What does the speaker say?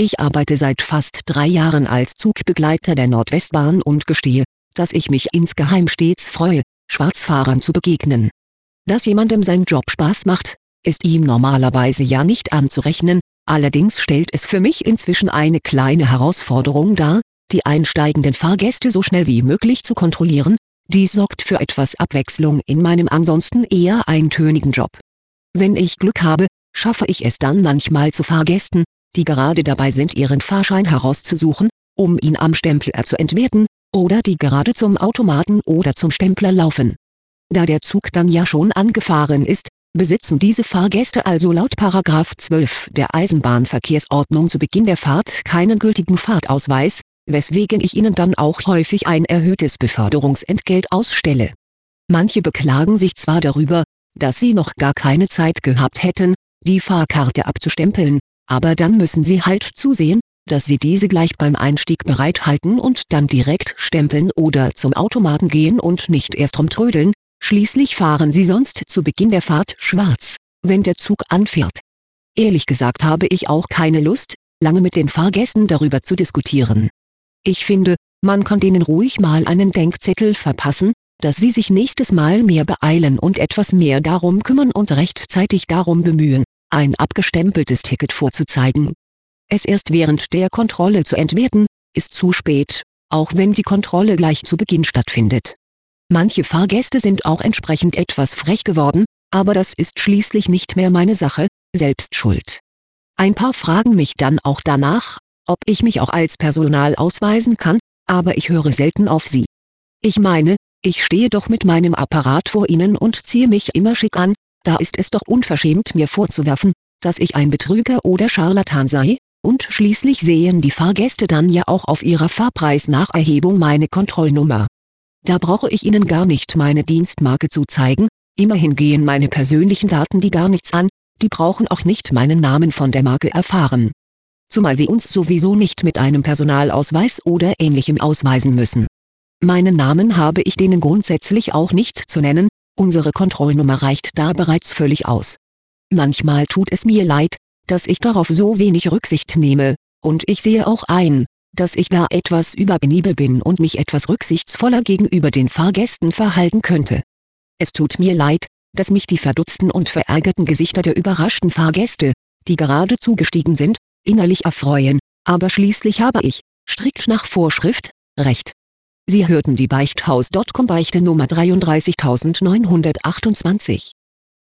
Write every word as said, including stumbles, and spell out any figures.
Ich arbeite seit fast drei Jahren als Zugbegleiter der Nordwestbahn und gestehe, dass ich mich insgeheim stets freue, Schwarzfahrern zu begegnen. Dass jemandem sein Job Spaß macht, ist ihm normalerweise ja nicht anzurechnen, allerdings stellt es für mich inzwischen eine kleine Herausforderung dar, die einsteigenden Fahrgäste so schnell wie möglich zu kontrollieren. Dies sorgt für etwas Abwechslung in meinem ansonsten eher eintönigen Job. Wenn ich Glück habe, schaffe ich es dann manchmal zu Fahrgästen, die gerade dabei sind, ihren Fahrschein herauszusuchen, um ihn am Stempler zu entwerten, oder die gerade zum Automaten oder zum Stempler laufen. Da der Zug dann ja schon angefahren ist, besitzen diese Fahrgäste also laut Paragraph zwölf der Eisenbahnverkehrsordnung zu Beginn der Fahrt keinen gültigen Fahrtausweis, weswegen ich ihnen dann auch häufig ein erhöhtes Beförderungsentgelt ausstelle. Manche beklagen sich zwar darüber, dass sie noch gar keine Zeit gehabt hätten, die Fahrkarte abzustempeln, aber dann müssen sie halt zusehen, dass sie diese gleich beim Einstieg bereithalten und dann direkt stempeln oder zum Automaten gehen und nicht erst rumtrödeln, schließlich fahren sie sonst zu Beginn der Fahrt schwarz, wenn der Zug anfährt. Ehrlich gesagt habe ich auch keine Lust, lange mit den Fahrgästen darüber zu diskutieren. Ich finde, man kann denen ruhig mal einen Denkzettel verpassen, dass sie sich nächstes Mal mehr beeilen und etwas mehr darum kümmern und rechtzeitig darum bemühen, ein abgestempeltes Ticket vorzuzeigen. Es erst während der Kontrolle zu entwerten, ist zu spät, auch wenn die Kontrolle gleich zu Beginn stattfindet. Manche Fahrgäste sind auch entsprechend etwas frech geworden, aber das ist schließlich nicht mehr meine Sache, selbst schuld. Ein paar fragen mich dann auch danach, ob ich mich auch als Personal ausweisen kann, aber ich höre selten auf sie. Ich meine, ich stehe doch mit meinem Apparat vor ihnen und ziehe mich immer schick an, da ist es doch unverschämt mir vorzuwerfen, dass ich ein Betrüger oder Scharlatan sei, und schließlich sehen die Fahrgäste dann ja auch auf ihrer Fahrpreisnacherhebung meine Kontrollnummer. Da brauche ich ihnen gar nicht meine Dienstmarke zu zeigen, immerhin gehen meine persönlichen Daten die gar nichts an, die brauchen auch nicht meinen Namen von der Marke erfahren. Zumal wir uns sowieso nicht mit einem Personalausweis oder Ähnlichem ausweisen müssen. Meinen Namen habe ich denen grundsätzlich auch nicht zu nennen, unsere Kontrollnummer reicht da bereits völlig aus. Manchmal tut es mir leid, dass ich darauf so wenig Rücksicht nehme, und ich sehe auch ein, dass ich da etwas überpenibel bin und mich etwas rücksichtsvoller gegenüber den Fahrgästen verhalten könnte. Es tut mir leid, dass mich die verdutzten und verärgerten Gesichter der überraschten Fahrgäste, die gerade zugestiegen sind, innerlich erfreuen, aber schließlich habe ich, strikt nach Vorschrift, Recht. Sie hörten die Beichthaus Punkt com Beichte Nummer dreiunddreißigtausendneunhundertachtundzwanzig.